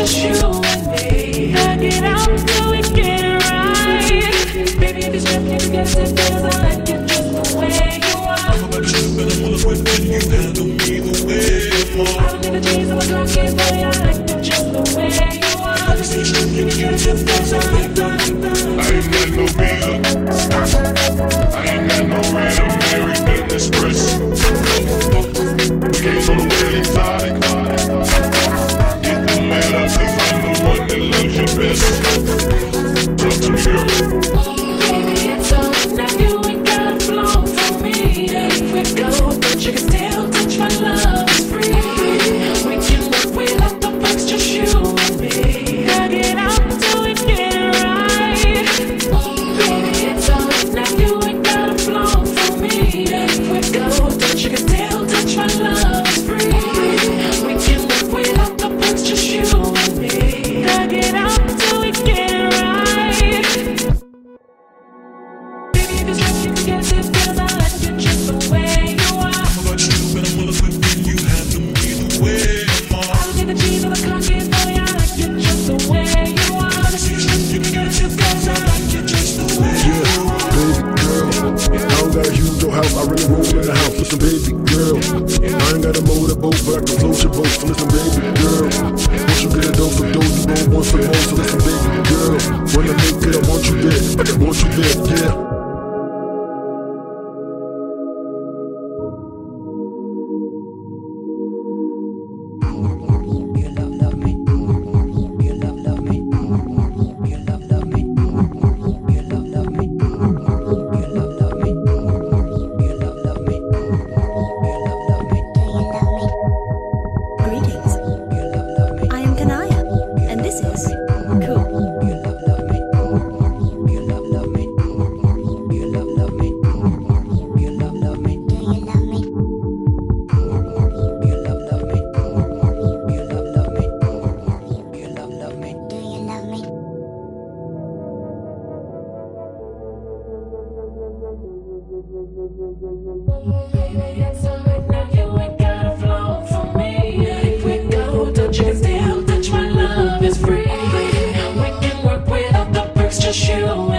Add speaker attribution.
Speaker 1: just you and me. Knock it out till we get it right. Baby, if you strip, you can get it, cause I like it just the way you are. I'm about to shoot, but I'm all equipped and you handle me the way you are. I don't need the jeans, I'm a cocky boy, I like it just the way you are. I just need you, you can get it, cause I like that.
Speaker 2: I ain't got no visa, I ain't got no red American Express. We came on the way exotic. Get the man up, cause I'm the one that loves you best. Talk to me, girl.
Speaker 1: Baby, it's on, now you ain't gotta flow for me. If we go, but you can still touch my love, it's free. We can work without the perks, just you and me. Knock it out till we get it right. Baby, it's on, now you ain't gotta flow for me. If we go, but you can still touch my love, it's free. We can work without the perks, just you and me. Knock it out till we get it right. Baby, if it's like you can get it, cause I like it just the way you are.
Speaker 2: I'm about you, but I'm all equipped and you handle me the way I'm on.
Speaker 1: I don't need the jeans or the cocky boy, I like it just the way you are. I just need you can get it, cause I like it just the way you are.
Speaker 3: Baby girl, I don't gotta use your house, I really roll in the house. Listen, baby girl, I ain't got a motorboat, but I can float your boat. So listen, baby girl, once you get a dose of dough, you gon' want some more. So listen, baby girl, when I make it, I want you there, I want you there, yeah.
Speaker 4: Greetings. I am Kanaya, and this is Cool.
Speaker 1: Baby, it's alright now, you ain't gotta flow for me. If we go, don't you can still touch my love, it's free. We can work without the perks, just you